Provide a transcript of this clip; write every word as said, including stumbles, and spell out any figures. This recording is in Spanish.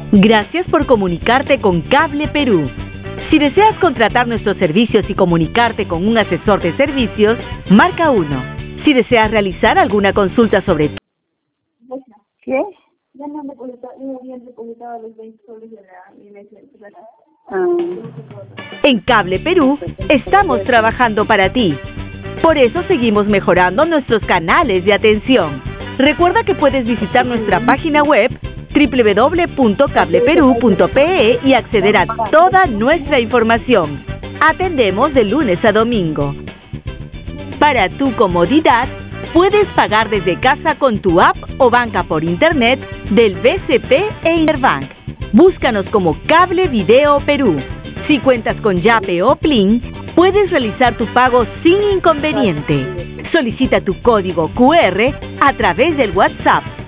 Gracias por comunicarte con Cable Perú. Si deseas contratar nuestros servicios y comunicarte con un asesor de servicios, marca uno. Si deseas realizar alguna consulta sobre... ¿Qué? Ya no han depositado, no habían depositado los veinte soles de la iglesia. Ah. En Cable Perú estamos trabajando para ti. Por eso seguimos mejorando nuestros canales de atención. Recuerda que puedes visitar nuestra página web doble u doble u doble u punto cable perú punto pe e y acceder a toda nuestra información. Atendemos de lunes a domingo. Para tu comodidad, puedes pagar desde casa con tu app o banca por internet del B C P e Interbank. Búscanos como Cable Video Perú. Si cuentas con Yape o Plin, puedes realizar tu pago sin inconveniente. Solicita tu código cu erre a través del WhatsApp